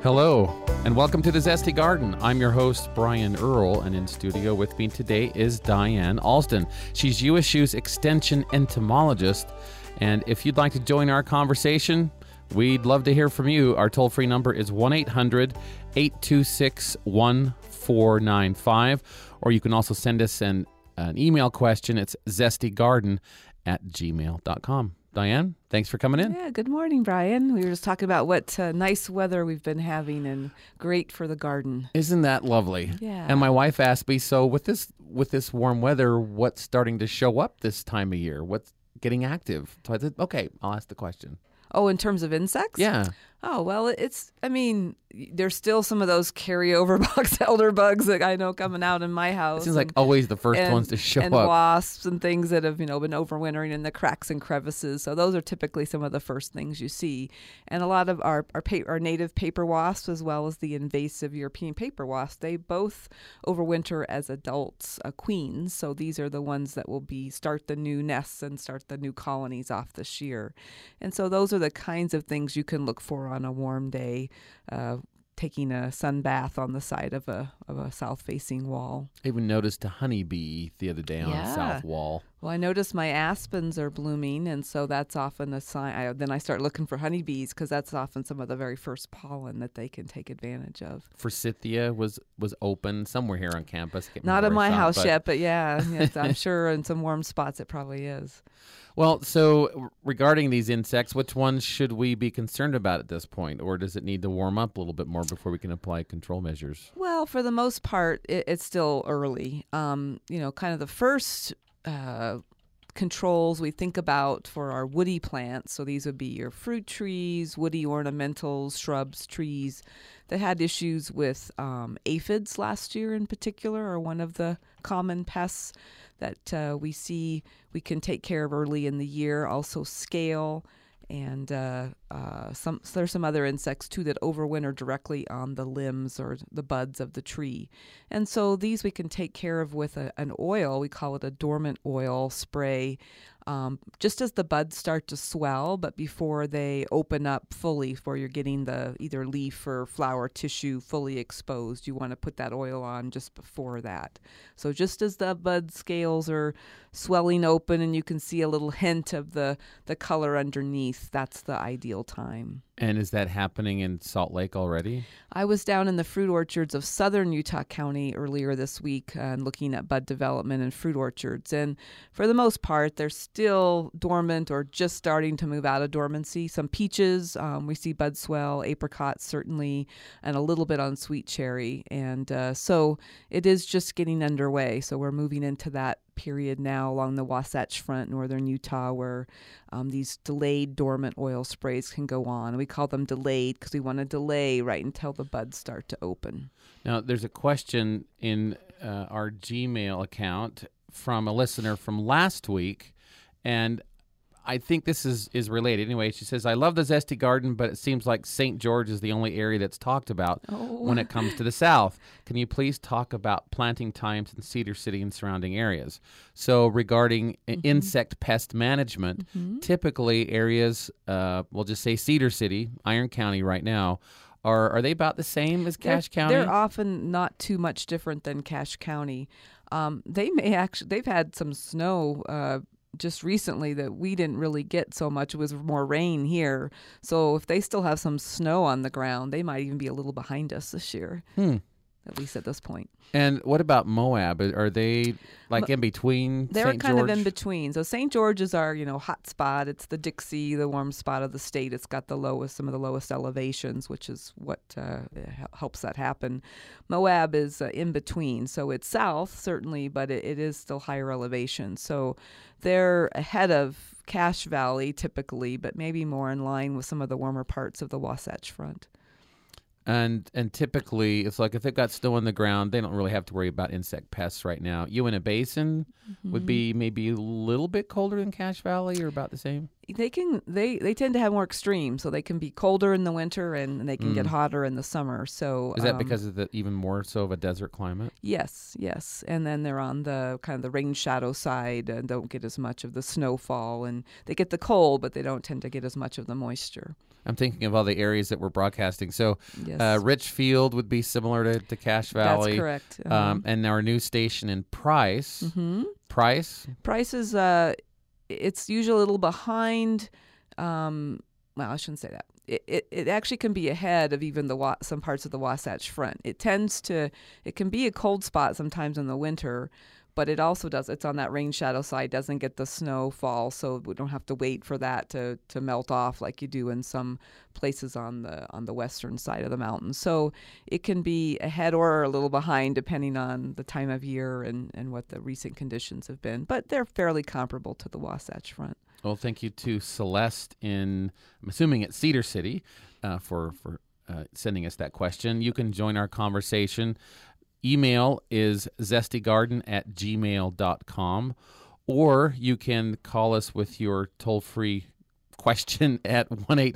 Hello, and welcome to the Zesty Garden. I'm your host, Brian Earl, and in studio with me today is Diane Alston. She's USU's Extension entomologist, and if you'd like to join our conversation, we'd love to hear from you. Our toll-free number is 1-800-826-1495, or you can also send us an email question. It's zestygarden@gmail.com. Diane, thanks for coming in. Yeah, good morning, Brian. We were just talking about what nice weather we've been having and great for the garden. Isn't that lovely? Yeah. And my wife asked me, so with this warm weather, what's starting to show up this time of year? What's getting active? So I said, okay, I'll ask the question. Oh, in terms of insects? Yeah. Oh, well, there's still some of those carryover box elder bugs that I know coming out in my house. It seems like always the first ones to show and up. And wasps and things that have, been overwintering in the cracks and crevices. So those are typically some of the first things you see. And a lot of our native paper wasps, as well as the invasive European paper wasp, they both overwinter as adults, queens. So these are the ones that will start the new nests and start the new colonies off this year. And so those are the kinds of things you can look for on a warm day, taking a sun bath on the side of a south-facing wall. I even noticed a honeybee the other day on the south wall. Well, I noticed my aspens are blooming, and so that's often a sign. Then I start looking for honeybees because that's often some of the very first pollen that they can take advantage of. Forsythia was open somewhere here on campus. Not in my house yet, but yeah, I'm sure in some warm spots it probably is. Well, so regarding these insects, which ones should we be concerned about at this point? Or does it need to warm up a little bit more before we can apply control measures? Well, for the most part, it's still early. Kind of the first controls we think about for our woody plants. So these would be your fruit trees, woody ornamentals, shrubs, trees that had issues with aphids last year in particular, are one of the common pests that we see we can take care of early in the year. Also scale, and there's some other insects too that overwinter directly on the limbs or the buds of the tree. And so these we can take care of with an oil. We call it a dormant oil spray, just as the buds start to swell, but before they open up fully, where you're getting the either leaf or flower tissue fully exposed. You want to put that oil on just before that. So just as the bud scales are swelling open and you can see a little hint of the color underneath, that's the ideal time. And is that happening in Salt Lake already? I was down in the fruit orchards of southern Utah County earlier this week and looking at bud development in fruit orchards. And for the most part, they're still dormant or just starting to move out of dormancy. Some peaches, we see bud swell, apricots certainly, and a little bit on sweet cherry. And so it is just getting underway. So we're moving into that period now along the Wasatch Front, northern Utah, where these delayed dormant oil sprays can go on. We call them delayed because we want to delay right until the buds start to open. Now, there's a question in our Gmail account from a listener from last week, and I think this is related. Anyway, she says, I love the Zesty Garden, but it seems like St. George is the only area that's talked about when it comes to the South. Can you please talk about planting times in Cedar City and surrounding areas? So regarding insect pest management, typically areas, we'll just say Cedar City, Iron County right now, are they about the same as Cache County? They're often not too much different than Cache County. They've had some snow just recently that we didn't really get so much. It was more rain here. So if they still have some snow on the ground, they might even be a little behind us this year, at least at this point. And what about Moab? Are they like in between They're St. kind George? of in between. So St. George is our, hot spot. It's the Dixie, the warm spot of the state. It's got some of the lowest elevations, which is what helps that happen. Moab is in between. So it's south, certainly, but it is still higher elevation. So they're ahead of Cache Valley typically, but maybe more in line with some of the warmer parts of the Wasatch Front. And typically, it's like if they've got snow on the ground, they don't really have to worry about insect pests right now. Uinta Basin would be maybe a little bit colder than Cache Valley, or about the same? They tend to have more extremes, so they can be colder in the winter and they can get hotter in the summer. So is that because of the even more so of a desert climate? Yes. And then they're on the kind of the rain shadow side and don't get as much of the snowfall, and they get the cold, but they don't tend to get as much of the moisture. I'm thinking of all the areas that we're broadcasting. So Yes. Richfield would be similar to Cache Valley. That's correct. And our new station in Price. Mm-hmm. Price? Price is it's usually a little behind. Well, I shouldn't say that. It actually can be ahead of even some parts of the Wasatch Front. It can be a cold spot sometimes in the winter, but it also it's on that rain shadow side, doesn't get the snowfall, so we don't have to wait for that to melt off like you do in some places on the western side of the mountain. So it can be ahead or a little behind depending on the time of year and what the recent conditions have been, but they're fairly comparable to the Wasatch Front. Well, thank you to Celeste I'm assuming it's Cedar City, for sending us that question. You can join our conversation. Email is zestygarden@gmail.com, or you can call us with your toll-free question at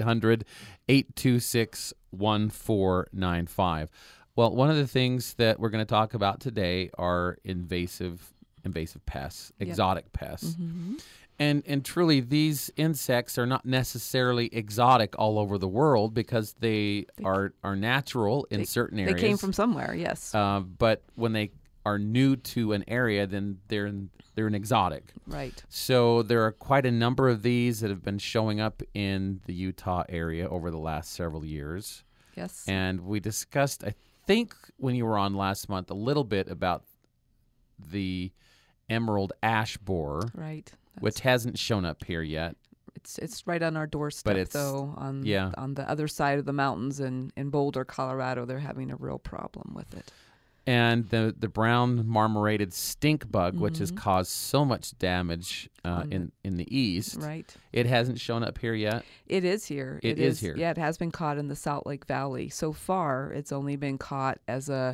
1-800-826-1495. Well, one of the things that we're going to talk about today are invasive pests, exotic pests. Mm-hmm. And truly, these insects are not necessarily exotic all over the world because they are natural in certain areas. They came from somewhere, yes. But when they are new to an area, then they're an exotic. Right. So there are quite a number of these that have been showing up in the Utah area over the last several years. Yes. And we discussed, I think, when you were on last month, a little bit about the emerald ash borer. Right. Which hasn't shown up here yet. It's right on our doorstep, though. On the other side of the mountains in Boulder, Colorado, they're having a real problem with it. And the brown marmorated stink bug, which has caused so much damage in the east. Right. It hasn't shown up here yet. It is here. It is here. Yeah, it has been caught in the Salt Lake Valley. So far, it's only been caught as a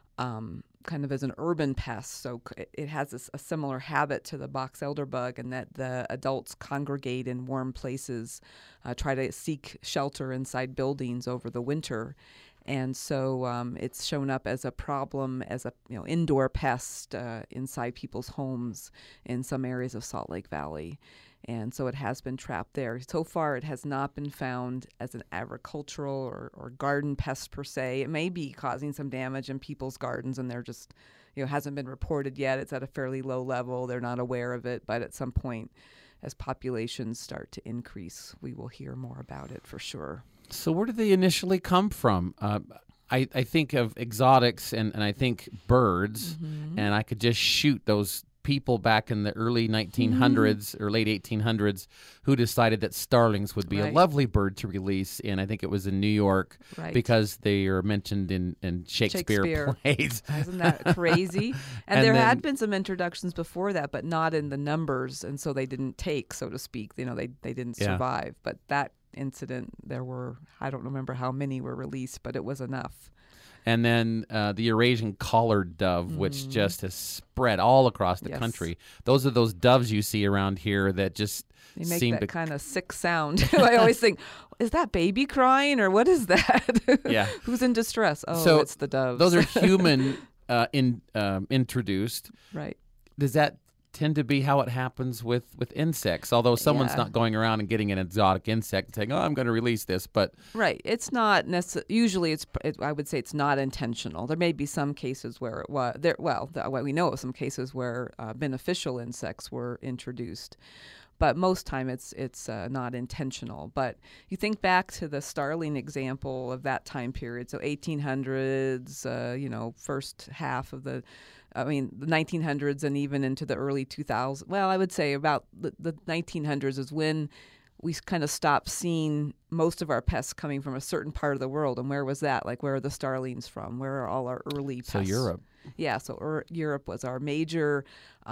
kind of as an urban pest, so it has a similar habit to the box elder bug in that the adults congregate in warm places, try to seek shelter inside buildings over the winter, and so it's shown up as a problem, as a indoor pest inside people's homes in some areas of Salt Lake Valley. And so it has been trapped there. So far, it has not been found as an agricultural or garden pest per se. It may be causing some damage in people's gardens, and they're just, hasn't been reported yet. It's at a fairly low level. They're not aware of it. But at some point, as populations start to increase, we will hear more about it for sure. So where did they initially come from? I think of exotics and I think birds, and I could just shoot those people back in the early 1900s or late 1800s who decided that starlings would be a lovely bird to release in, I think it was in New York, because they are mentioned in Shakespeare plays. Isn't that crazy? And there had been some introductions before that, but not in the numbers, and so they didn't take, so to speak. They didn't survive. But that incident, I don't remember how many were released, but it was enough. And then the Eurasian collared dove, which just has spread all across the country. Those are those doves you see around here that just seem that kind of sick sound. I always think, is that baby crying or what is that? Yeah. Who's in distress? Oh, so it's the doves. Those are human introduced. Right. Does that tend to be how it happens with insects, although someone's not going around and getting an exotic insect and saying, I'm going to release this, but it's not usually I would say it's not intentional. There may be some cases where we know of some cases where beneficial insects were introduced, but most time it's not intentional. But you think back to the starling example of that time period, so 1800s, first half of the 1900s and even into the early 2000s. Well, I would say about the 1900s is when we kind of stopped seeing most of our pests coming from a certain part of the world. And where was that? Like, where are the starlings from? Where are all our early pests? So Europe. Yeah, so Europe was our major,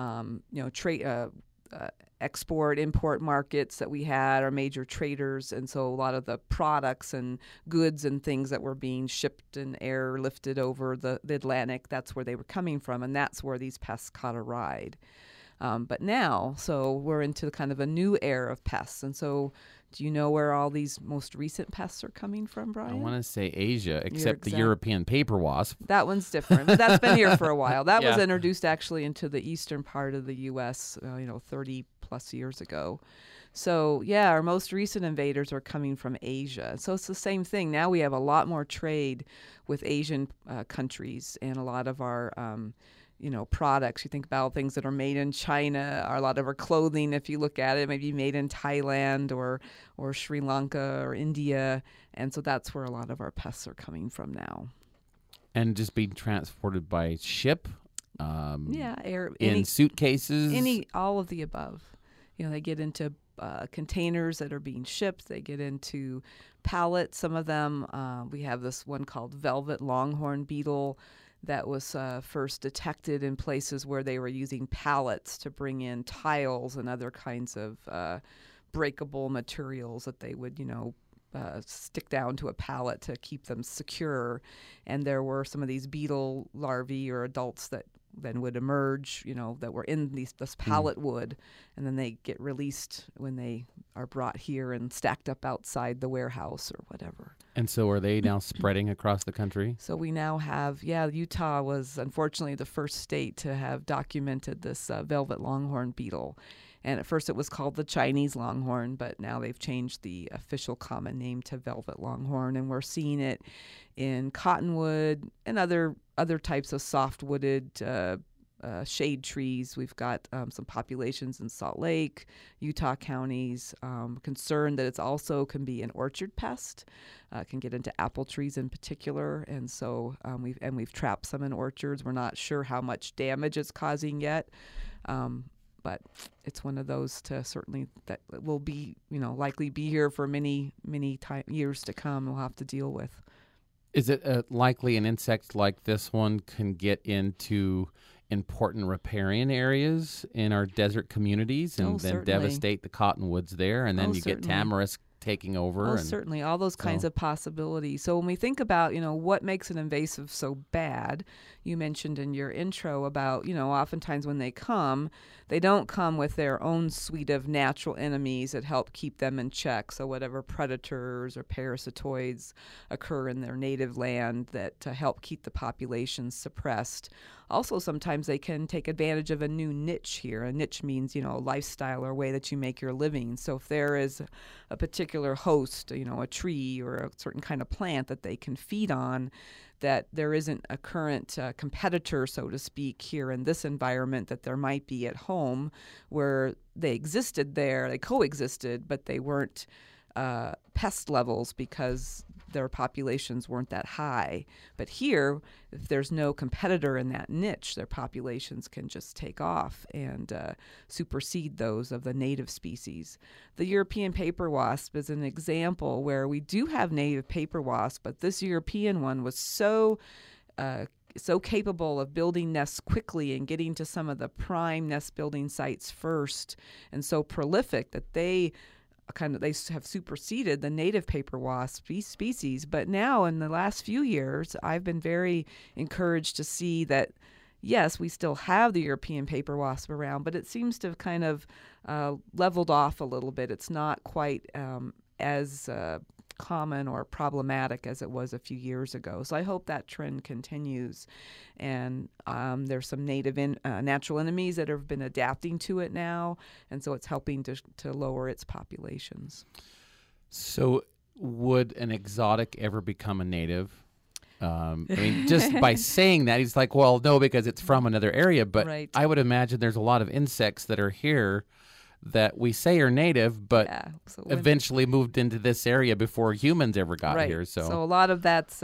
export-import markets that we had, our major traders, and so a lot of the products and goods and things that were being shipped and airlifted over the Atlantic, that's where they were coming from, and that's where these pests caught a ride. But now, so we're into kind of a new era of pests. And so do you know where all these most recent pests are coming from, Brian? I want to say Asia, except the exact- European paper wasp. That one's different, but that's been here for a while. That was Yeah. introduced actually into the eastern part of the U.S., 30 plus years ago. So, yeah, our most recent invaders are coming from Asia. So it's the same thing. Now we have a lot more trade with Asian countries, and a lot of our products. You think about things that are made in China, or a lot of our clothing, if you look at it, maybe made in Thailand or Sri Lanka or India. And so that's where a lot of our pests are coming from now. And just being transported by ship? In Suitcases? all of the above. They get into containers that are being shipped. They get into pallets. Some of them, we have this one called velvet longhorn beetle that was first detected in places where they were using pallets to bring in tiles and other kinds of breakable materials that they would, stick down to a pallet to keep them secure. And there were some of these beetle larvae or adults that then would emerge, that were in this pallet wood, and then they get released when they are brought here and stacked up outside the warehouse or whatever. And so are they now spreading across the country? So we now have, Utah was unfortunately the first state to have documented this velvet longhorn beetle. And at first it was called the Chinese longhorn, but now they've changed the official common name to velvet longhorn. And we're seeing it in cottonwood and other types of soft-wooded shade trees. We've got some populations in Salt Lake, Utah counties. Concerned that it's also can be an orchard pest, can get into apple trees in particular, and so we've trapped some in orchards. We're not sure how much damage it's causing yet, but it's one of those that will be likely be here for many years to come. We'll have to deal with. Is it likely an insect like this one can get into important riparian areas in our desert communities and then certainly. Devastate the cottonwoods there, and then you certainly. get tamarisk taking over? Certainly, all those kinds of possibilities. So when we think about, what makes an invasive so bad, you mentioned in your intro about, oftentimes when they don't come with their own suite of natural enemies that help keep them in check. So whatever predators or parasitoids occur in their native land that to help keep the populations suppressed. Also, sometimes they can take advantage of a new niche here. A niche means, a lifestyle or way that you make your living. So if there is a particular host, a tree or a certain kind of plant that they can feed on, that there isn't a current competitor, so to speak, here in this environment that there might be at home, where they coexisted, but they weren't pest levels because their populations weren't that high. But here, if there's no competitor in that niche, their populations can just take off and supersede those of the native species. The European paper wasp is an example where we do have native paper wasp, but this European one was so capable of building nests quickly and getting to some of the prime nest building sites first, and so prolific that they have superseded the native paper wasp species. But now in the last few years, I've been very encouraged to see that, yes, we still have the European paper wasp around, but it seems to have kind of leveled off a little bit. It's not quite as common or problematic as it was a few years ago. So I hope that trend continues. And there's some native natural enemies that have been adapting to it now, and so it's helping to lower its populations. So would an exotic ever become a native? Just by saying that, he's like, well, no, because it's from another area. But right. I would imagine there's a lot of insects that are here that we say are native, but eventually moved into this area before humans ever got here. So a lot of that's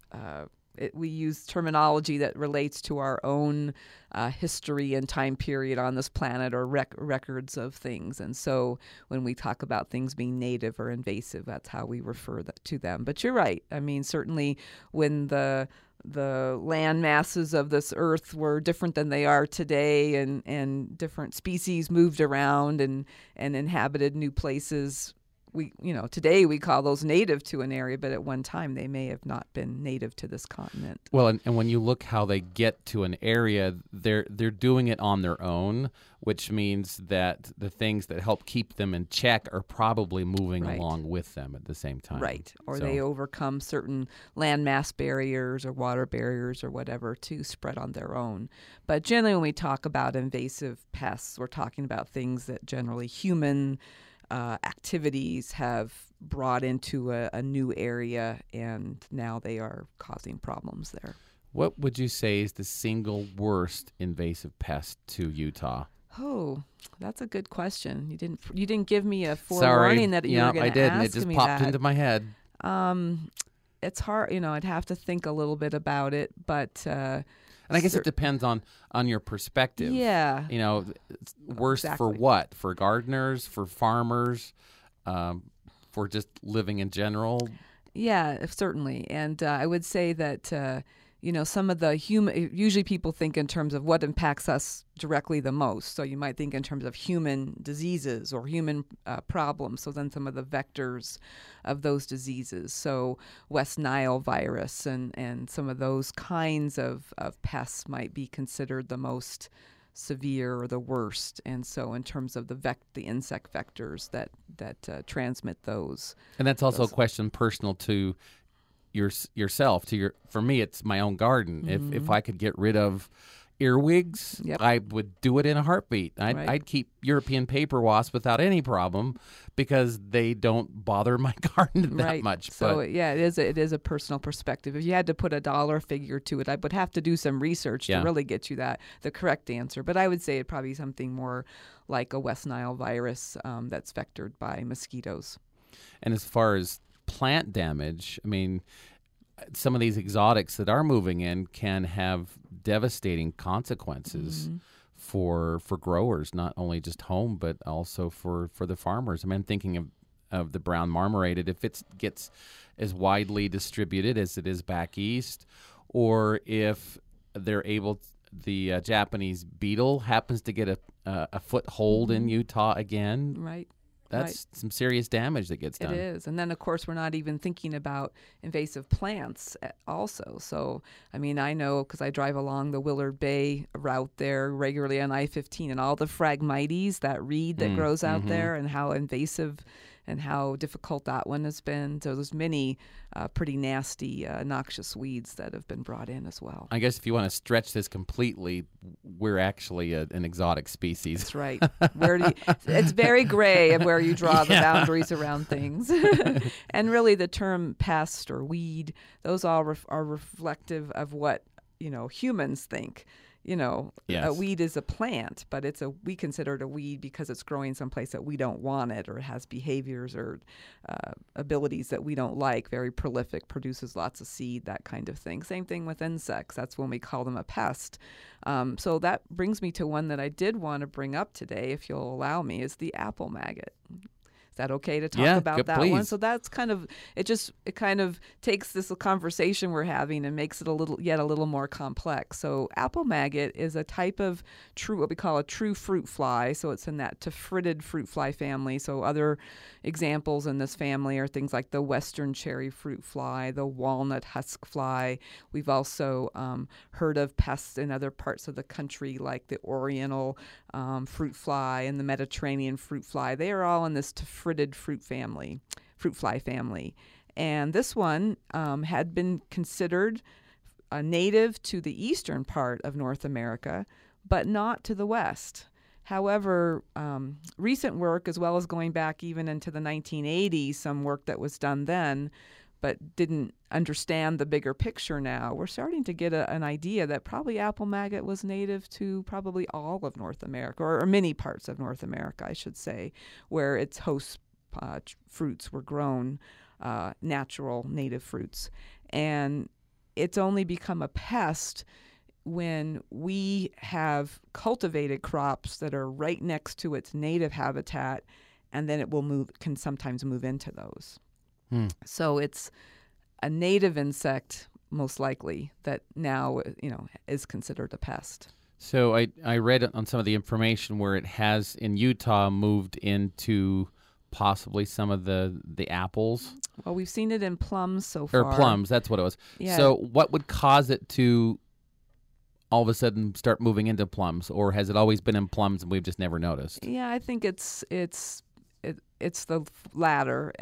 we use terminology that relates to our own history and time period on this planet, or records of things. And so when we talk about things being native or invasive, that's how we refer to them. But you're right. Certainly when the land masses of this earth were different than they are today, and different species moved around and inhabited new places today we call those native to an area, but at one time they may have not been native to this continent. Well, and when you look how they get to an area, they're doing it on their own, which means that the things that help keep them in check are probably moving Right. along with them at the same time. Right. Or So- they overcome certain landmass barriers or water barriers or whatever to spread on their own. But generally, when we talk about invasive pests, we're talking about things that generally human activities have brought into a new area, and now they are causing problems there. What would you say is the single worst invasive pest to Utah? Oh, that's a good question. You didn't give me a Sorry. forewarning that you Yeah, were going I to did, ask and it just me popped that. into my head. It's hard, I'd have to think a little bit about it, but And I guess it depends on your perspective. yeah. It's worst for Exactly. what? For gardeners, for farmers, for just living in general. Yeah, certainly. And I would say that, some of the usually people think in terms of what impacts us directly the most. So you might think in terms of human diseases or human problems. So then some of the vectors of those diseases. So West Nile virus and some of those kinds of pests might be considered the most severe or the worst. And so in terms of the insect vectors that transmit those. And that's also a question personal to yourself. For me, it's my own garden. If I could get rid of earwigs, Yep. I would do it in a heartbeat. Right. I'd keep European paper wasp without any problem because they don't bother my garden that Right. much. So but yeah, it is a personal perspective. If you had to put a dollar figure to it, I would have to do some research Yeah. to really get you the correct answer. But I would say it'd probably be something more like a West Nile virus that's vectored by mosquitoes. And as far as plant damage, I mean, some of these exotics that are moving in can have devastating consequences for growers, not only just home, but also for the farmers. I mean, I'm thinking of the brown marmorated, if it gets as widely distributed as it is back east, or if they're able the Japanese beetle happens to get a foothold in Utah again. Right. That's some serious damage that gets It done. is. And then, of course, we're not even thinking about invasive plants also. So, I mean, I know because I drive along the Willard Bay route there regularly on I-15 and all the Phragmites, that reed that grows out there, and how invasive and how difficult that one has been. So there's many pretty nasty, noxious weeds that have been brought in as well. I guess if you want to stretch this completely, we're actually an exotic species. That's right. It's very gray of where you draw the boundaries around things. And really the term pest or weed, those all are reflective of what, humans think. Yes. A weed is a plant, but we consider it a weed because it's growing someplace that we don't want it, or it has behaviors or abilities that we don't like, very prolific, produces lots of seed, that kind of thing. Same thing with insects. That's when we call them a pest. So that brings me to one that I did want to bring up today, if you'll allow me, is the apple maggot. Is that okay to talk about that one? please. So that's it kind of takes this conversation we're having and makes it a little more complex. So apple maggot is a type of what we call a true fruit fly. So it's in that tephritid fruit fly family. So other examples in this family are things like the western cherry fruit fly, the walnut husk fly. We've also heard of pests in other parts of the country like the oriental fruit fly and the Mediterranean fruit fly. They are all in this tephritid fruit fly family. And this one had been considered native to the eastern part of North America, but not to the west. However, recent work, as well as going back even into the 1980s, some work that was done then, but didn't understand the bigger picture now, we're starting to get an idea that probably apple maggot was native to probably all of North America, or many parts of North America, I should say, where its host fruits were grown, natural native fruits. And it's only become a pest when we have cultivated crops that are right next to its native habitat, and then it can sometimes move into those. So it's a native insect, most likely, that now is considered a pest. So I read on some of the information where it has in Utah moved into possibly some of the apples Well, we've seen it in plums so or far. plums. That's what it was. Yeah. So what would cause it to all of a sudden start moving into plums, or has it always been in plums and we've just never noticed? Yeah, I think it's the latter.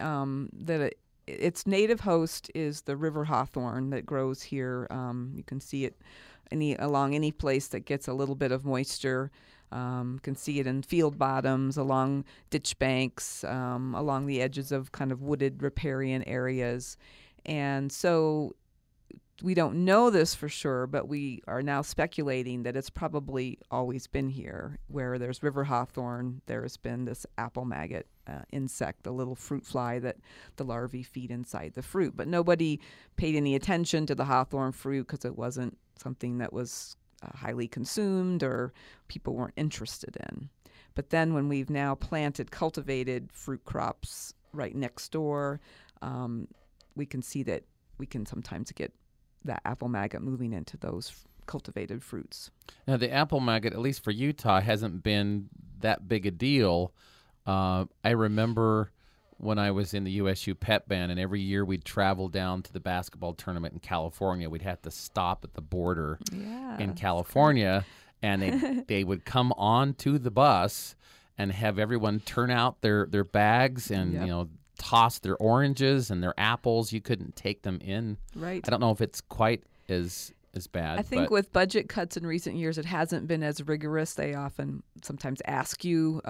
Its native host is the river hawthorn that grows here. You can see it along any place that gets a little bit of moisture. You can see it in field bottoms, along ditch banks, along the edges of kind of wooded riparian areas. And so we don't know this for sure, but we are now speculating that it's probably always been here. Where there's river hawthorn, there's been this apple maggot insect, the little fruit fly that the larvae feed inside the fruit. But nobody paid any attention to the hawthorn fruit because it wasn't something that was highly consumed or people weren't interested in. But then when we've now planted cultivated fruit crops right next door, we can see that we can sometimes get that apple maggot moving into those cultivated fruits. Now, the apple maggot, at least for Utah, hasn't been that big a deal. I remember when I was in the USU Pep Band, and every year we'd travel down to the basketball tournament in California. We'd have to stop at the border in California, and they would come on to the bus and have everyone turn out their bags and toss their oranges and their apples. You couldn't take them in. Right. I don't know if it's quite as bad. I think with budget cuts in recent years, it hasn't been as rigorous. They sometimes ask you,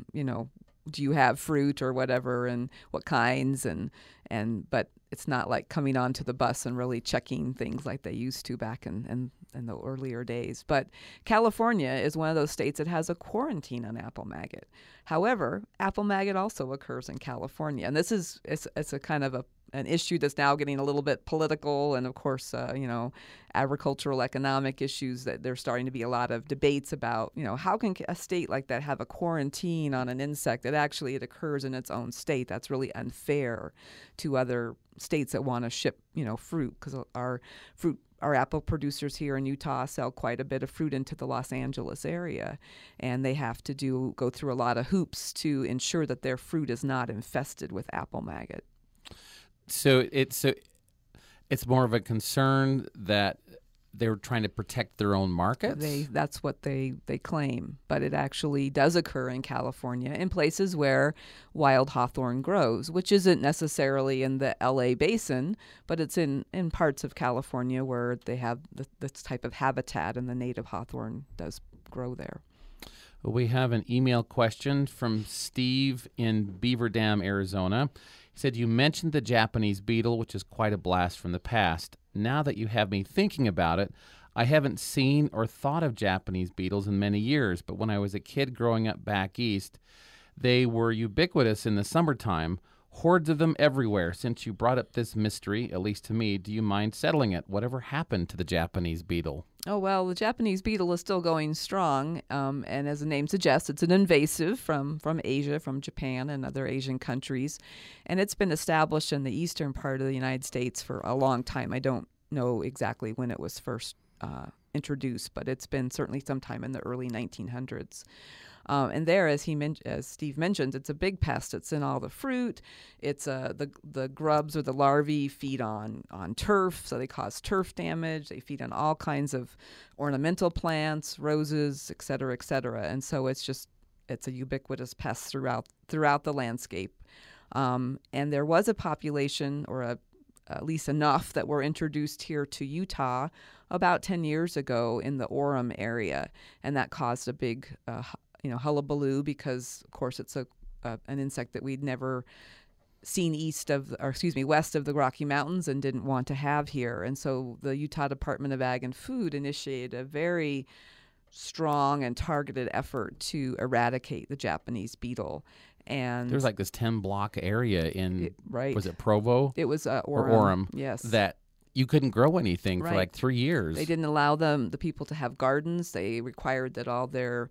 do you have fruit or whatever, and what kinds, but it's not like coming onto the bus and really checking things like they used to back in the earlier days. But California is one of those states that has a quarantine on apple maggot. However, apple maggot also occurs in California, and it's a kind of an issue that's now getting a little bit political, and of course, agricultural economic issues that there's starting to be a lot of debates about. How can a state like that have a quarantine on an insect that actually it occurs in its own state? That's really unfair to other states that want to ship, fruit, because our apple producers here in Utah sell quite a bit of fruit into the Los Angeles area, and they have to go through a lot of hoops to ensure that their fruit is not infested with apple maggot. So it's more of a concern that they're trying to protect their own markets? That's what they claim. But it actually does occur in California in places where wild hawthorn grows, which isn't necessarily in the LA basin, but it's in parts of California where they have this type of habitat, and the native hawthorn does grow there. We have an email question from Steve in Beaver Dam, Arizona. He said, you mentioned the Japanese beetle, which is quite a blast from the past. Now that you have me thinking about it, I haven't seen or thought of Japanese beetles in many years, but when I was a kid growing up back east, they were ubiquitous in the summertime. Hordes of them everywhere. Since you brought up this mystery, at least to me, do you mind settling it? Whatever happened to the Japanese beetle? Oh, well, the Japanese beetle is still going strong, and as the name suggests, it's an invasive from Asia, from Japan and other Asian countries, and it's been established in the eastern part of the United States for a long time. I don't know exactly when it was first introduced, but it's been certainly sometime in the early 1900s. And there, as Steve mentioned, it's a big pest. It's in all the fruit. It's the grubs or the larvae feed on turf, so they cause turf damage. They feed on all kinds of ornamental plants, roses, et cetera, et cetera. And so it's a ubiquitous pest throughout the landscape. And there was a population, or at least enough, that were introduced here to Utah about 10 years ago in the Orem area, and that caused a big hullabaloo, because of course it's an insect that we'd never seen west of the Rocky Mountains and didn't want to have here. And so the Utah Department of Ag and Food initiated a very strong and targeted effort to eradicate the Japanese beetle. And there's like this 10-block area was it Provo? It was Orem. Or Orem. Yes. That you couldn't grow anything for like 3 years. They didn't allow the people to have gardens. They required that all their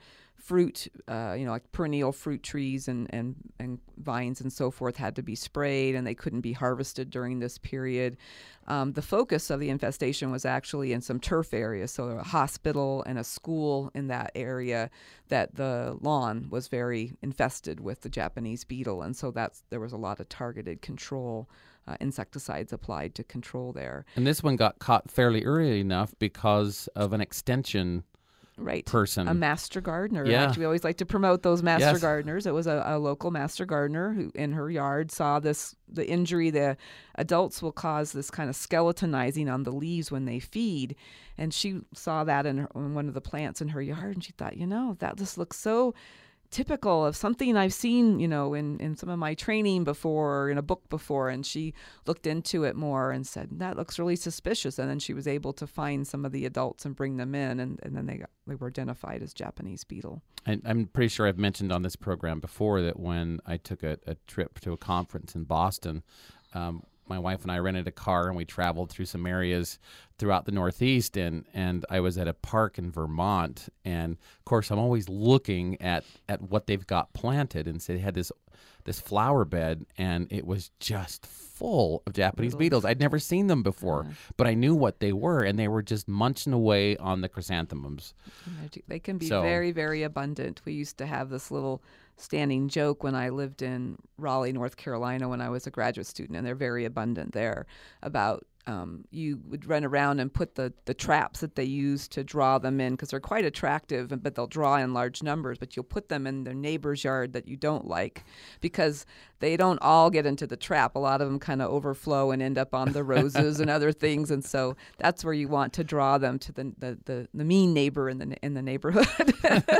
fruit, like perennial fruit trees and vines and so forth had to be sprayed, and they couldn't be harvested during this period. The focus of the infestation was actually in some turf areas, so a hospital and a school in that area, that the lawn was very infested with the Japanese beetle, and so there was a lot of targeted control, insecticides applied to control there. And this one got caught fairly early enough because of an extension person. A master gardener. Yeah. Actually, we always like to promote those master Yes. gardeners. It was a local master gardener who, in her yard, saw the injury. The adults will cause this kind of skeletonizing on the leaves when they feed. And she saw that in one of the plants in her yard, and she thought, that just looks so typical of something I've seen, in some of my training before, or in a book before. And she looked into it more and said, that looks really suspicious. And then she was able to find some of the adults and bring them in. And then they were identified as Japanese beetle. I'm pretty sure I've mentioned on this program before that when I took a trip to a conference in Boston, my wife and I rented a car and we traveled through some areas throughout the Northeast, and I was at a park in Vermont, and of course I'm always looking at what they've got planted, and so they had this flower bed, and it was just full of Japanese beetles. I'd never seen them before, but I knew what they were, and they were just munching away on the chrysanthemums. They can be very, very abundant. We used to have this little standing joke when I lived in Raleigh, North Carolina, when I was a graduate student, and they're very abundant there, about you would run around and put the traps that they use to draw them in, because they're quite attractive, but they'll draw in large numbers, but you'll put them in their neighbor's yard that you don't like, because they don't all get into the trap. A lot of them kind of overflow and end up on the roses and other things, and so that's where you want to draw them to the mean neighbor in the neighborhood.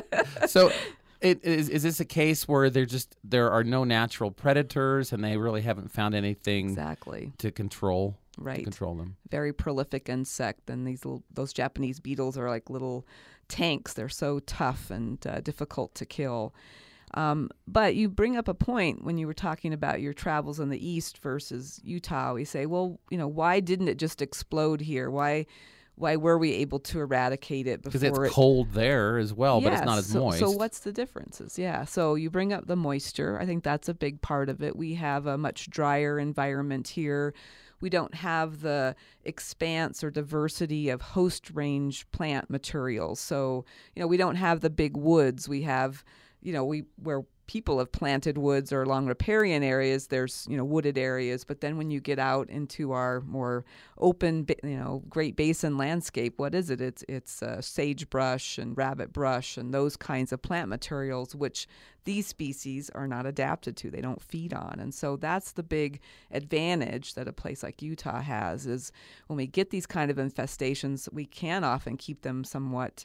So is this a case where there are no natural predators, and they really haven't found anything exactly to control? Right. To control them. Very prolific insect. And those Japanese beetles are like little tanks. They're so tough and difficult to kill. But you bring up a point when you were talking about your travels in the East versus Utah. We say, well, why didn't it just explode here? Why were we able to eradicate it before? Because it's cold there as well, but it's not as moist. So what's the differences? Yeah. So you bring up the moisture. I think that's a big part of it. We have a much drier environment here. We don't have the expanse or diversity of host range plant materials. So, we don't have the big woods. We have, where people have planted woods or along riparian areas, there's, wooded areas. But then when you get out into our more open, Great Basin landscape, what is it? It's sagebrush and rabbit brush and those kinds of plant materials, which these species are not adapted to. They don't feed on. And so that's the big advantage that a place like Utah has, is when we get these kind of infestations, we can often keep them somewhat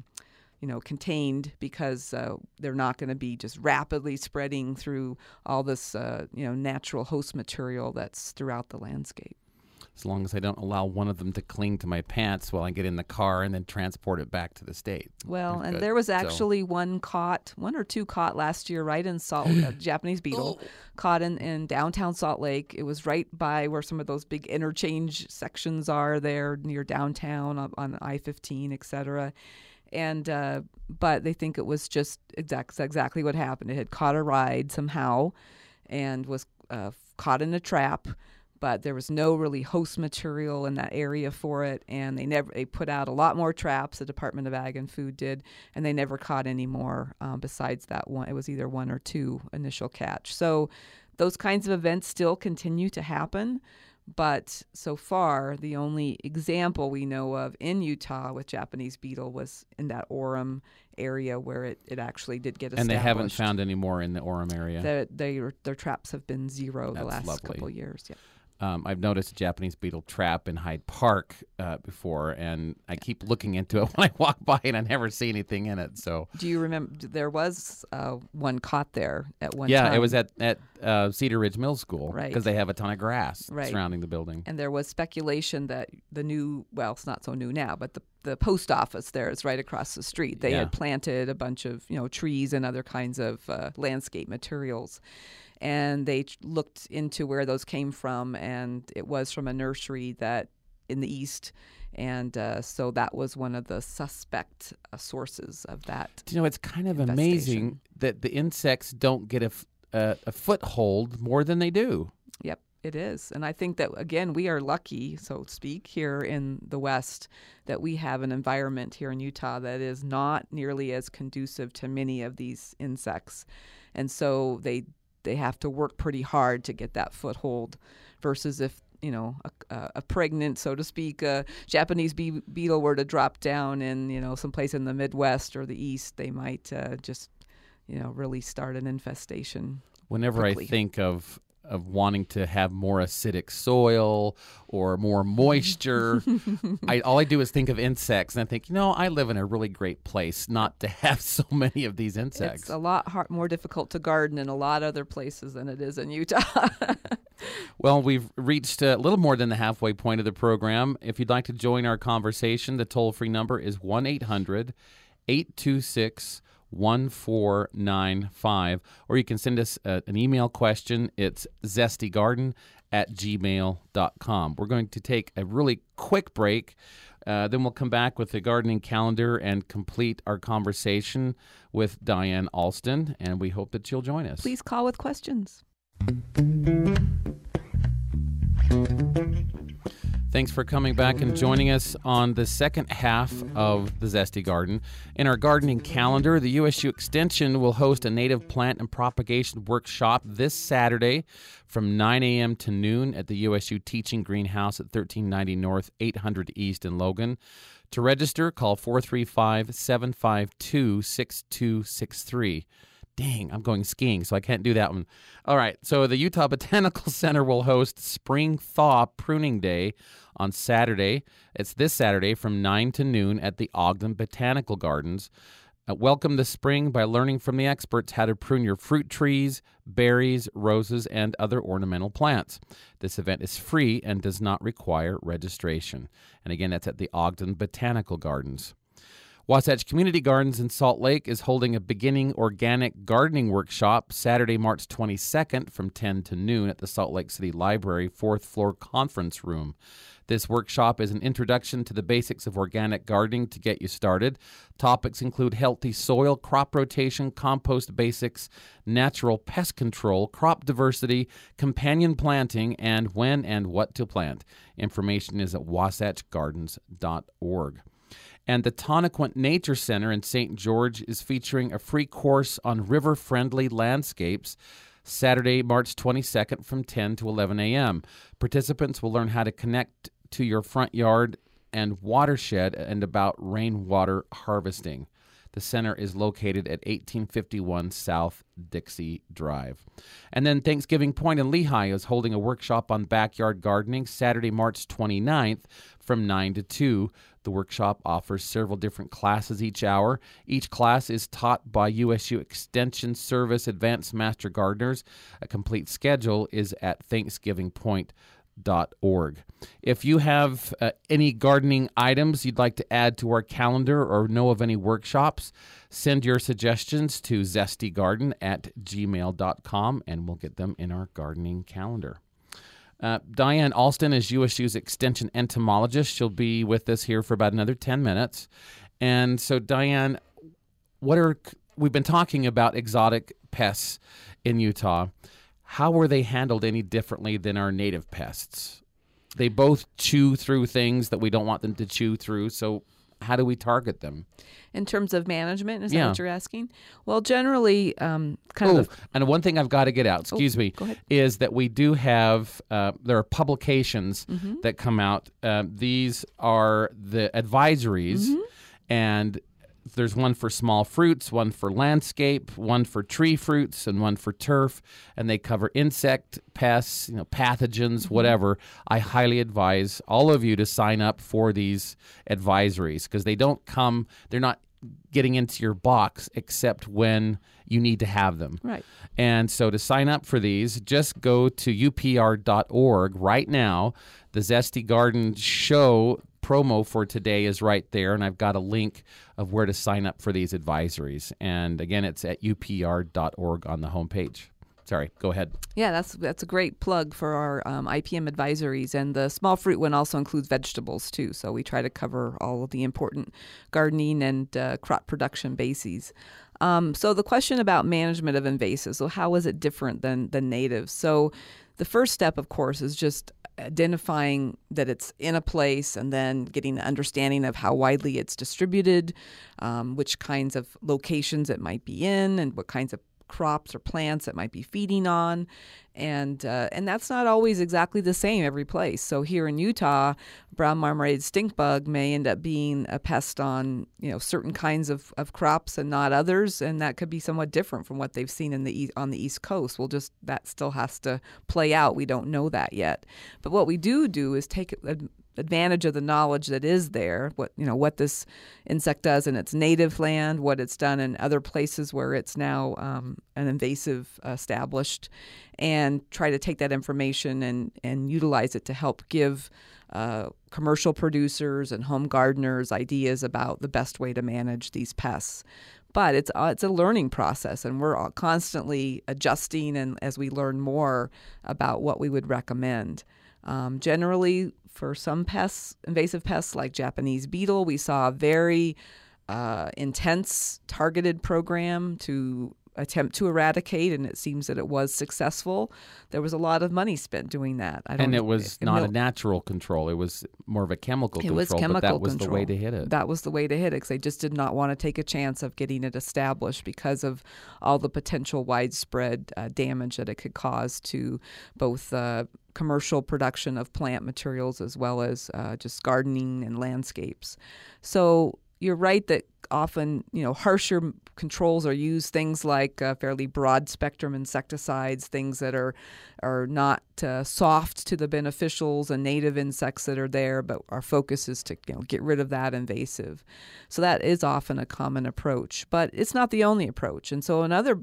contained, because they're not going to be just rapidly spreading through all this, natural host material that's throughout the landscape. As long as I don't allow one of them to cling to my pants while I get in the car and then transport it back to the state. Well, and there was actually one or two caught last year right in Japanese beetle, caught in downtown Salt Lake. It was right by where some of those big interchange sections are there near downtown on I-15, et cetera. And but they think it was just exactly what happened. It had caught a ride somehow and was caught in a trap, but there was no really host material in that area for it. And they put out a lot more traps, the Department of Ag and Food did, and they never caught any more besides that one. It was either one or two initial catch. So those kinds of events still continue to happen. But so far, the only example we know of in Utah with Japanese beetle was in that Orem area, where it actually did get established. And they haven't found any more in the Orem area? Their traps have been zero the last couple of years. Yeah. I've noticed a Japanese beetle trap in Hyde Park before, and I keep looking into it when I walk by, and I never see anything in it. So, do you remember there was one caught there at one time? Yeah, it was at Cedar Ridge Middle School, right? Because they have a ton of grass surrounding the building. And there was speculation that it's not so new now, but the post office there is right across the street. They had planted a bunch of trees and other kinds of landscape materials. And they looked into where those came from, and it was from a nursery that in the East, And so that was one of the suspect sources of that. It's kind of amazing that the insects don't get a foothold more than they do. Yep, it is. And I think that, again, we are lucky, so to speak, here in the West, that we have an environment here in Utah that is not nearly as conducive to many of these insects. And so they have to work pretty hard to get that foothold versus if, a pregnant, so to speak, Japanese beetle were to drop down in, someplace in the Midwest or the East, they might just, really start an infestation. Whenever quickly. I think of wanting to have more acidic soil or more moisture, all I do is think of insects, and I think, I live in a really great place not to have so many of these insects. It's a lot more difficult to garden in a lot of other places than it is in Utah. Well, we've reached a little more than the halfway point of the program. If you'd like to join our conversation, the toll-free number is 1-800-826-1495, or you can send us an email question. It's zestygarden@gmail.com. We're going to take a really quick break. Then we'll come back with the gardening calendar and complete our conversation with Diane Alston, and we hope that you'll join us. Please call with questions. Thanks for coming back and joining us on the second half of the Zesty Garden. In our gardening calendar, the USU Extension will host a native plant and propagation workshop this Saturday from 9 a.m. to noon at the USU Teaching Greenhouse at 1390 North, 800 East in Logan. To register, call 435-752-6263. Dang, I'm going skiing, so I can't do that one. All right, so the Utah Botanical Center will host Spring Thaw Pruning Day on Saturday. It's this Saturday from 9 to noon at the Ogden Botanical Gardens. Welcome the spring by learning from the experts how to prune your fruit trees, berries, roses, and other ornamental plants. This event is free and does not require registration. And again, that's at the Ogden Botanical Gardens. Wasatch Community Gardens in Salt Lake is holding a beginning organic gardening workshop Saturday, March 22nd from 10 to noon at the Salt Lake City Library 4th floor conference room. This workshop is an introduction to the basics of organic gardening to get you started. Topics include healthy soil, crop rotation, compost basics, natural pest control, crop diversity, companion planting, and when and what to plant. Information is at wasatchgardens.org. And the Tonnequint Nature Center in St. George is featuring a free course on river-friendly landscapes Saturday, March 22nd from 10 to 11 a.m. Participants will learn how to connect to your front yard and watershed and about rainwater harvesting. The center is located at 1851 South Dixie Drive. And then Thanksgiving Point in Lehigh is holding a workshop on backyard gardening Saturday, March 29th from 9 to 2. The workshop offers several different classes each hour. Each class is taught by USU Extension Service Advanced Master Gardeners. A complete schedule is at thanksgivingpoint.org. If you have any gardening items you'd like to add to our calendar or know of any workshops, send your suggestions to zestygarden@gmail.com and we'll get them in our gardening calendar. Diane Alston is USU's Extension entomologist. She'll be with us here for about another 10 minutes. And so, Diane, we've been talking about exotic pests in Utah. How were they handled any differently than our native pests? They both chew through things that we don't want them to chew through, so how do we target them? In terms of management, is that what you're asking? Well, generally, and one thing I've got to get out, go ahead. is that we do have, there are publications that come out. These are the advisories, and there's one for small fruits, one for landscape, one for tree fruits, and one for turf, and they cover insect, pests, pathogens, whatever. I highly advise all of you to sign up for these advisories because they're not getting into your box except when you need to have them. Right. And so to sign up for these, just go to upr.org right now. The Zesty Garden show promo for today is right there, and I've got a link of where to sign up for these advisories. And again, it's at upr.org on the homepage. Sorry, go ahead. Yeah, that's a great plug for our IPM advisories. And the small fruit one also includes vegetables, too. So we try to cover all of the important gardening and crop production bases. So the question about management of invasives, so how is it different than natives? So the first step, of course, is just identifying that it's in a place and then getting an understanding of how widely it's distributed, which kinds of locations it might be in, and what kinds of crops or plants it might be feeding on, and that's not always exactly the same every place. So here in Utah, brown marmorated stink bug may end up being a pest on certain kinds of crops and not others, and that could be somewhat different from what they've seen on the East Coast. That still has to play out. We don't know that yet, but what we do is take advantage of the knowledge that is there, what this insect does in its native land, what it's done in other places where it's now an invasive established, and try to take that information and utilize it to help give commercial producers and home gardeners ideas about the best way to manage these pests. But it's a learning process, and we're constantly adjusting, and as we learn more about what we would recommend. Generally, for some pests, invasive pests like Japanese beetle, we saw a very intense targeted program to attempt to eradicate, and it seems that it was successful. There was a lot of money spent doing that. And it was not a natural control. It was more of a chemical control, but that was the way to hit it. That was the way to hit it, because they just did not want to take a chance of getting it established because of all the potential widespread damage that it could cause to both commercial production of plant materials as well as just gardening and landscapes. So you're right that often, harsher controls are used, things like fairly broad spectrum insecticides, things that are not soft to the beneficials and native insects that are there, but our focus is to get rid of that invasive. So that is often a common approach, but it's not the only approach. And so another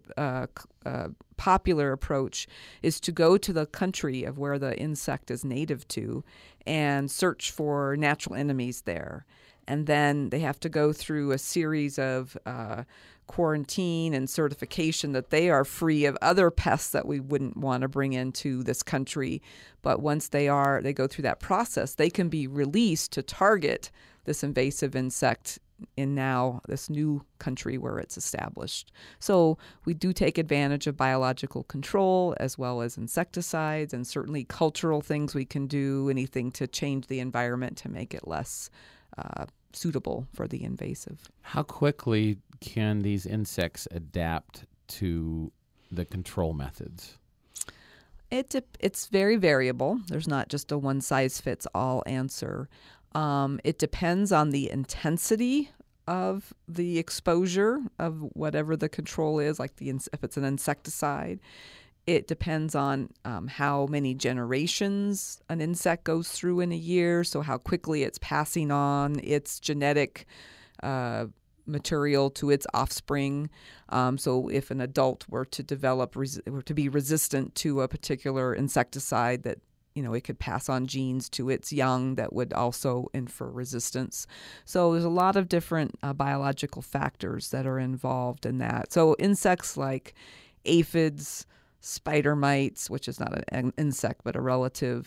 popular approach is to go to the country of where the insect is native to and search for natural enemies there. And then they have to go through a series of quarantine and certification that they are free of other pests that we wouldn't want to bring into this country. But once they go through that process, they can be released to target this invasive insect in now this new country where it's established. So we do take advantage of biological control as well as insecticides, and certainly cultural things we can do, anything to change the environment to make it less suitable for the invasive. How quickly can these insects adapt to the control methods? It's very variable. There's not just a one-size-fits-all answer. It depends on the intensity of the exposure of whatever the control is, like if it's an insecticide. It depends on how many generations an insect goes through in a year, so how quickly it's passing on its genetic material to its offspring. So if an adult were to be resistant to a particular insecticide, that it could pass on genes to its young that would also infer resistance. So there's a lot of different biological factors that are involved in that. So insects like aphids, spider mites, which is not an insect but a relative,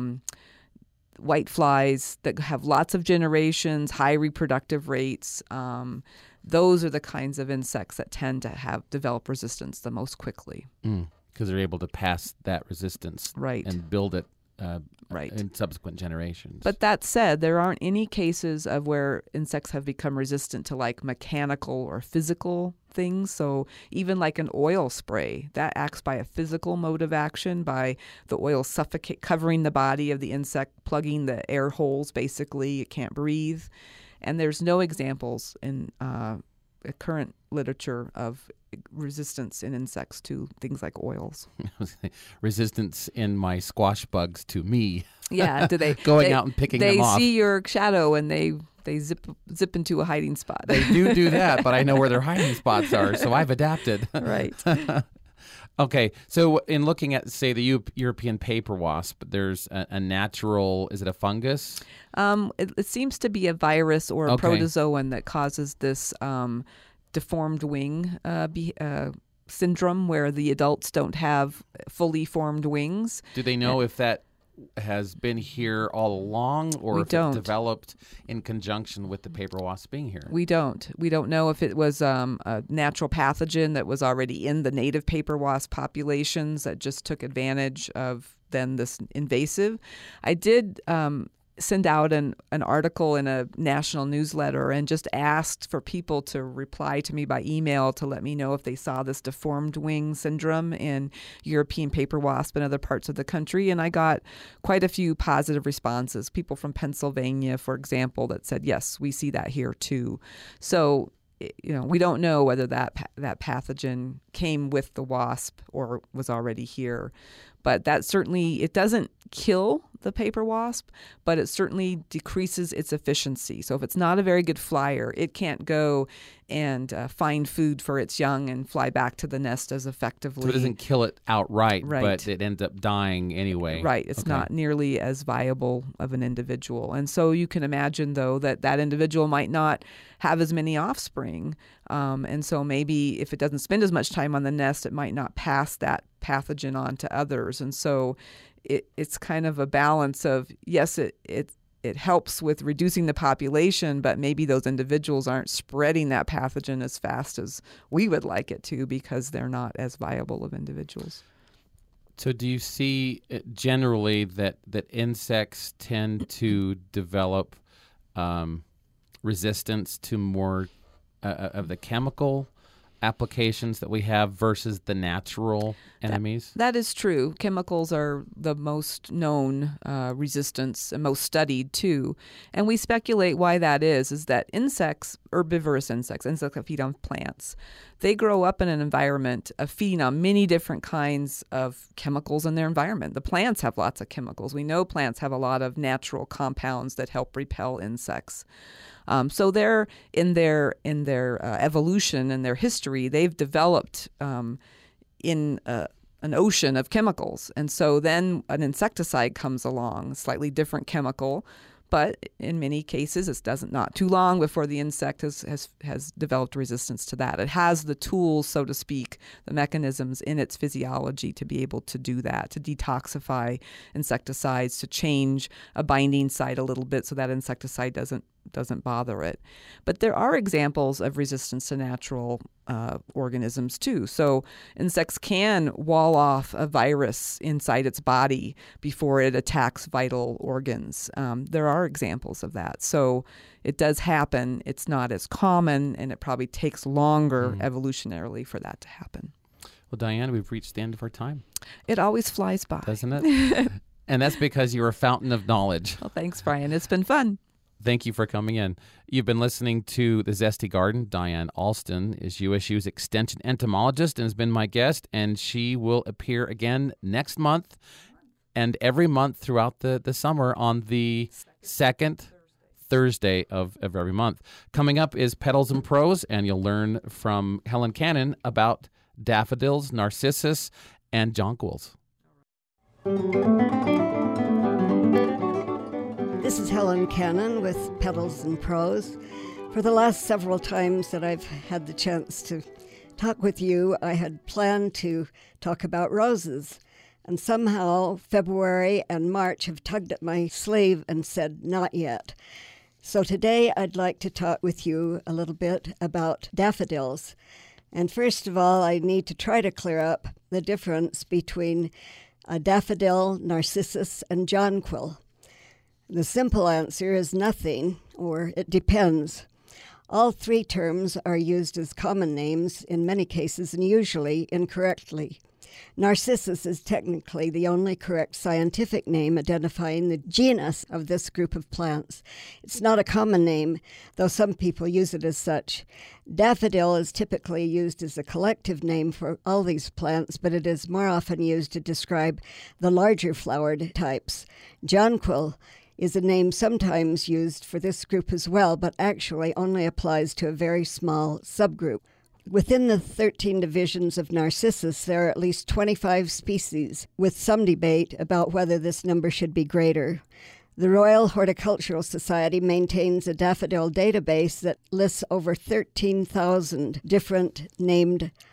white flies that have lots of generations, high reproductive rates. Those are the kinds of insects that tend to develop resistance the most quickly. Because they're able to pass that resistance and build it in subsequent generations. But that said, there aren't any cases of where insects have become resistant to like mechanical or physical things. So even like an oil spray, that acts by a physical mode of action, by the oil covering the body of the insect, plugging the air holes, basically. It can't breathe. And there's no examples in current literature of resistance in insects to things like oils. Resistance in my squash bugs to me. Yeah, do they going out and picking them off? They see your shadow and they zip into a hiding spot. They do that, but I know where their hiding spots are, so I've adapted. Right. Okay, so in looking at, say, the European paper wasp, there's a natural, is it a fungus? It seems to be a virus or a protozoan that causes this deformed wing syndrome, where the adults don't have fully formed wings. Do they know if that has been here all along, or We if don't. it developed in conjunction with the paper wasp being here? We don't know if it was a natural pathogen that was already in the native paper wasp populations that just took advantage of then this invasive. I did send out an article in a national newsletter and just asked for people to reply to me by email to let me know if they saw this deformed wing syndrome in European paper wasp and other parts of the country. And I got quite a few positive responses. People from Pennsylvania, for example, that said, yes, we see that here too. So, we don't know whether that pathogen came with the wasp or was already here. But that certainly, it doesn't kill the paper wasp, but it certainly decreases its efficiency. So if it's not a very good flyer, it can't go and find food for its young and fly back to the nest as effectively. So it doesn't kill it outright, Right. but it ends up dying anyway. Right. It's not nearly as viable of an individual. And so you can imagine, though, that individual might not have as many offspring. And so maybe if it doesn't spend as much time on the nest, it might not pass that pathogen on to others. And so it's kind of a balance of, yes, it helps with reducing the population, but maybe those individuals aren't spreading that pathogen as fast as we would like it to because they're not as viable of individuals. So do you see generally that insects tend to develop resistance to more of the chemical applications that we have versus the natural enemies? That is true. Chemicals are the most known resistance and most studied too. And we speculate why that is that insects, herbivorous insects that feed on plants, they grow up in an environment of feeding on many different kinds of chemicals in their environment. The plants have lots of chemicals. We know plants have a lot of natural compounds that help repel insects. So they're in their evolution and their history, they've developed in an ocean of chemicals. And so then an insecticide comes along, a slightly different chemical, but in many cases it doesn't not too long before the insect has developed resistance to that. It has the tools, so to speak, the mechanisms in its physiology to be able to do that, to detoxify insecticides, to change a binding site a little bit so that insecticide doesn't bother it. But there are examples of resistance to natural organisms too. So insects can wall off a virus inside its body before it attacks vital organs. There are examples of that. So it does happen. It's not as common, and it probably takes longer evolutionarily for that to happen. Well, Diane, we've reached the end of our time. It always flies by. Doesn't it? And that's because you're a fountain of knowledge. Well, thanks, Brian. It's been fun. Thank you for coming in. You've been listening to The Zesty Garden. Diane Alston is USU's Extension entomologist and has been my guest, and she will appear again next month and every month throughout the summer on the second Thursday of every month. Coming up is Petals and Prose, and you'll learn from Helen Cannon about daffodils, narcissus, and jonquils. This is Helen Cannon with Petals and Prose. For the last several times that I've had the chance to talk with you, I had planned to talk about roses. And somehow February and March have tugged at my sleeve and said, not yet. So today I'd like to talk with you a little bit about daffodils. And first of all, I need to try to clear up the difference between a daffodil, narcissus, and jonquil. The simple answer is nothing, or it depends. All three terms are used as common names in many cases and usually incorrectly. Narcissus is technically the only correct scientific name identifying the genus of this group of plants. It's not a common name, though some people use it as such. Daffodil is typically used as a collective name for all these plants, but it is more often used to describe the larger flowered types. Jonquil is a name sometimes used for this group as well, but actually only applies to a very small subgroup. Within the 13 divisions of Narcissus, there are at least 25 species, with some debate about whether this number should be greater. The Royal Horticultural Society maintains a daffodil database that lists over 13,000 different named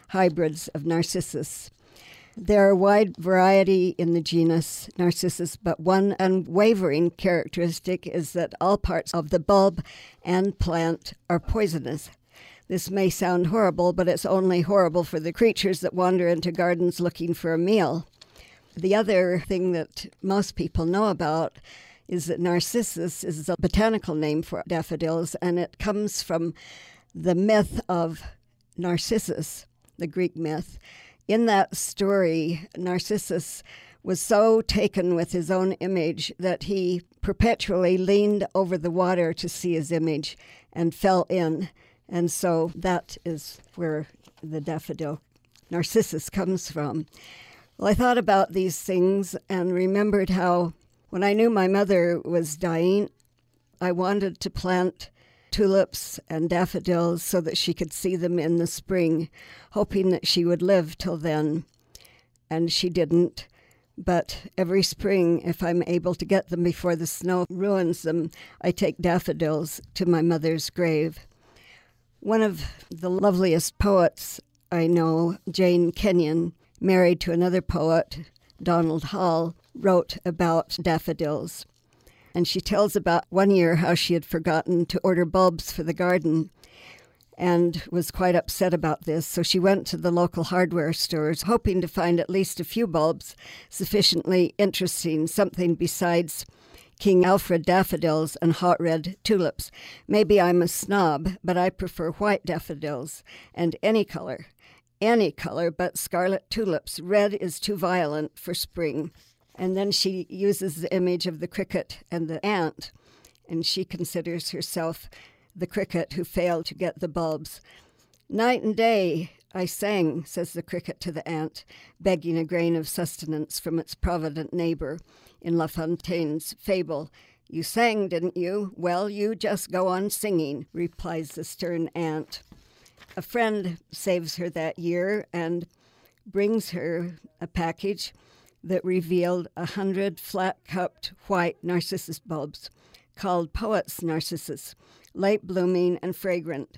hybrids of Narcissus. There are a wide variety in the genus Narcissus, but one unwavering characteristic is that all parts of the bulb and plant are poisonous. This may sound horrible, but it's only horrible for the creatures that wander into gardens looking for a meal. The other thing that most people know about is that Narcissus is a botanical name for daffodils, and it comes from the myth of Narcissus, the Greek myth. In that story, Narcissus was so taken with his own image that he perpetually leaned over the water to see his image and fell in. And so that is where the daffodil Narcissus comes from. Well, I thought about these things and remembered how when I knew my mother was dying, I wanted to plant tulips and daffodils so that she could see them in the spring, hoping that she would live till then. And she didn't. But every spring, if I'm able to get them before the snow ruins them, I take daffodils to my mother's grave. One of the loveliest poets I know, Jane Kenyon, married to another poet, Donald Hall, wrote about daffodils. And she tells about one year how she had forgotten to order bulbs for the garden and was quite upset about this. So she went to the local hardware stores, hoping to find at least a few bulbs sufficiently interesting, something besides King Alfred daffodils and hot red tulips. Maybe I'm a snob, but I prefer white daffodils and any color but scarlet tulips. Red is too violent for spring. And then she uses the image of the cricket and the ant, and she considers herself the cricket who failed to get the bulbs. Night and day I sang, says the cricket to the ant, begging a grain of sustenance from its provident neighbor in La Fontaine's fable. You sang, didn't you? Well, you just go on singing, replies the stern ant. A friend saves her that year and brings her a package that revealed 100 flat-cupped white narcissus bulbs called Poet's Narcissus, late blooming and fragrant.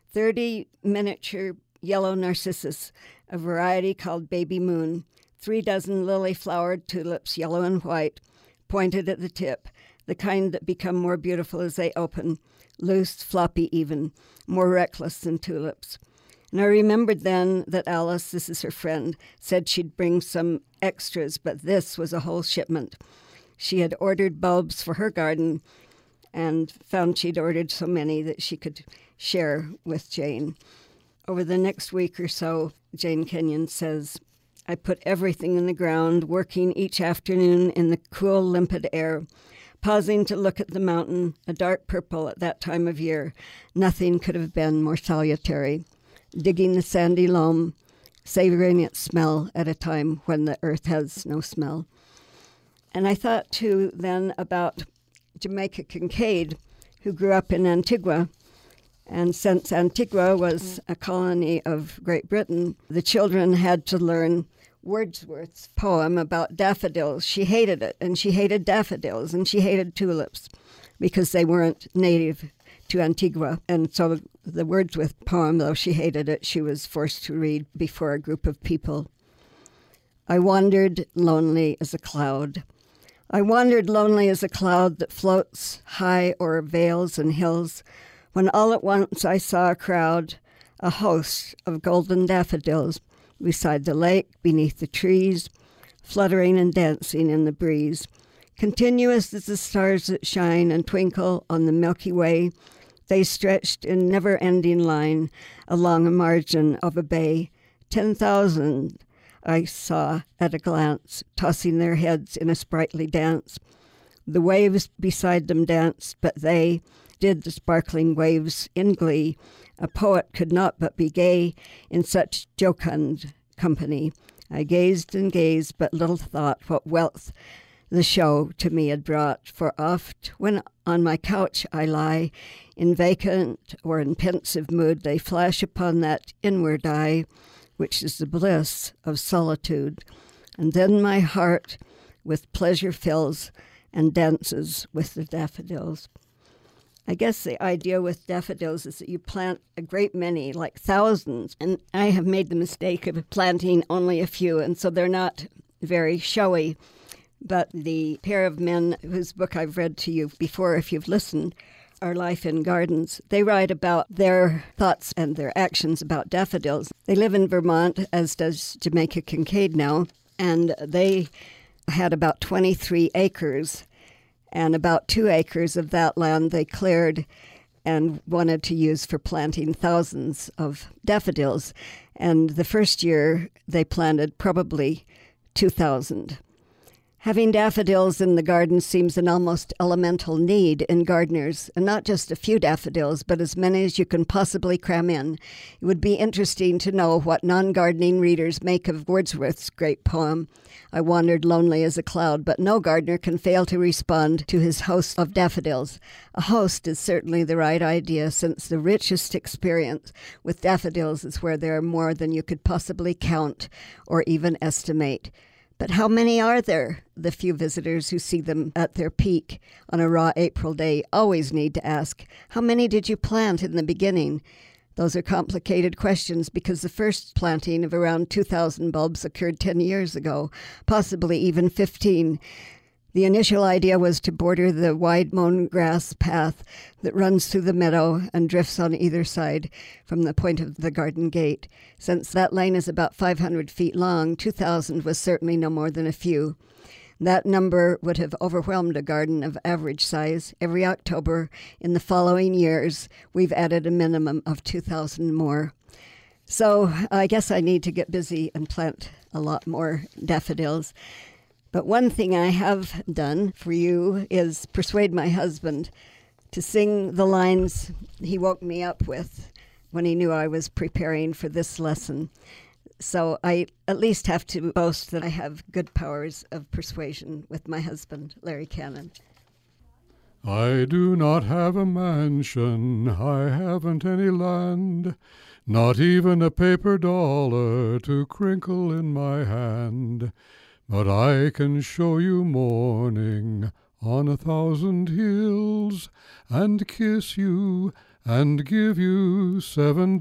30 miniature yellow narcissus, a variety called Baby Moon, 3 dozen lily-flowered tulips, yellow and white, pointed at the tip, the kind that become more beautiful as they open, loose, floppy even, more reckless than tulips. And I remembered then that Alice, this is her friend, said she'd bring some extras, but this was a whole shipment. She had ordered bulbs for her garden and found she'd ordered so many that she could share with Jane. Over the next week or so, Jane Kenyon says, I put everything in the ground, working each afternoon in the cool, limpid air, pausing to look at the mountain, a dark purple at that time of year. Nothing could have been more salutary. Digging the sandy loam, savoring its smell at a time when the earth has no smell. And I thought, too, then about Jamaica Kincaid, who grew up in Antigua. And since Antigua was a colony of Great Britain, the children had to learn Wordsworth's poem about daffodils. She hated it, and she hated daffodils, and she hated tulips because they weren't native to Antigua. And so the Wordsworth poem, though she hated it, she was forced to read before a group of people. I wandered lonely as a cloud. I wandered lonely as a cloud that floats high o'er vales and hills, when all at once I saw a crowd, a host of golden daffodils, beside the lake, beneath the trees, fluttering and dancing in the breeze. Continuous as the stars that shine and twinkle on the Milky Way, they stretched in never-ending line along a margin of a bay. 10,000 I saw at a glance, tossing their heads in a sprightly dance. The waves beside them danced, but they did the sparkling waves in glee. A poet could not but be gay in such jocund company. I gazed and gazed, but little thought what wealth the show to me had brought. For oft, when on my couch I lie, in vacant or in pensive mood, they flash upon that inward eye, which is the bliss of solitude. And then my heart with pleasure fills and dances with the daffodils. I guess the idea with daffodils is that you plant a great many, like thousands, and I have made the mistake of planting only a few, and so they're not very showy. But the pair of men whose book I've read to you before, if you've listened, Our Life in Gardens, they write about their thoughts and their actions about daffodils. They live in Vermont, as does Jamaica Kincaid now, and they had about 23 acres. And about 2 acres of that land they cleared and wanted to use for planting thousands of daffodils. And the first year they planted probably 2,000. Having daffodils in the garden seems an almost elemental need in gardeners, and not just a few daffodils, but as many as you can possibly cram in. It would be interesting to know what non-gardening readers make of Wordsworth's great poem, I wandered lonely as a cloud, but no gardener can fail to respond to his host of daffodils. A host is certainly the right idea, since the richest experience with daffodils is where there are more than you could possibly count or even estimate. But how many are there? The few visitors who see them at their peak on a raw April day always need to ask, how many did you plant in the beginning? Those are complicated questions because the first planting of around 2,000 bulbs occurred 10 years ago, possibly even 15. The initial idea was to border the wide mown grass path that runs through the meadow and drifts on either side from the point of the garden gate. Since that lane is about 500 feet long, 2,000 was certainly no more than a few. That number would have overwhelmed a garden of average size. Every October in the following years, we've added a minimum of 2,000 more. So I guess I need to get busy and plant a lot more daffodils. But one thing I have done for you is persuade my husband to sing the lines he woke me up with when he knew I was preparing for this lesson. So I at least have to boast that I have good powers of persuasion with my husband, Larry Cannon. I do not have a mansion, I haven't any land, not even a paper dollar to crinkle in my hand. But I can show you morning on 1,000 hills, and kiss you, and give you 7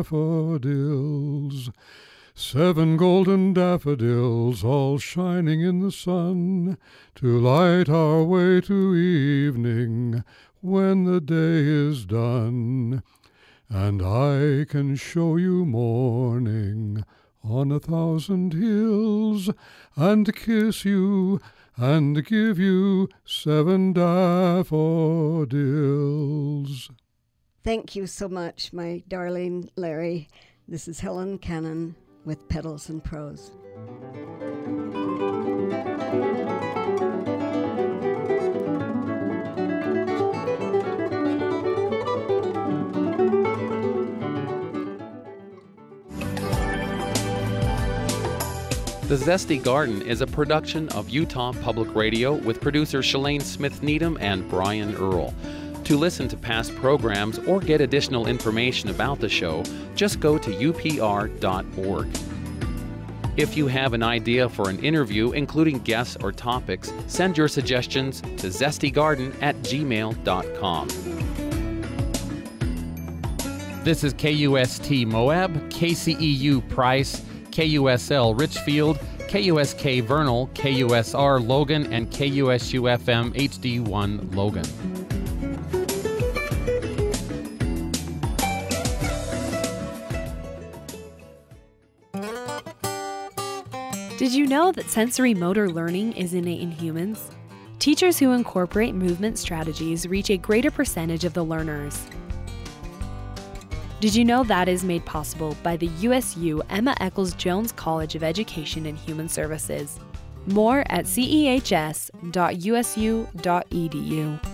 daffodils. 7 golden daffodils, all shining in the sun, to light our way to evening, when the day is done. And I can show you morning on 1,000 hills, and kiss you, and give you 7 daffodils. Thank you so much, my darling Larry. This is Helen Cannon with Petals and Prose. The Zesty Garden is a production of Utah Public Radio with producers Shalane Smith Needham and Brian Earl. To listen to past programs or get additional information about the show, just go to upr.org. If you have an idea for an interview, including guests or topics, send your suggestions to zestygarden@gmail.com. This is KUST Moab, KCEU Price, KUSL Richfield, KUSK Vernal, KUSR Logan, and KUSU-FM HD1 Logan. Did you know that sensory motor learning is innate in humans? Teachers who incorporate movement strategies reach a greater percentage of the learners. Did you know that is made possible by the USU Emma Eccles Jones College of Education and Human Services? More at cehs.usu.edu.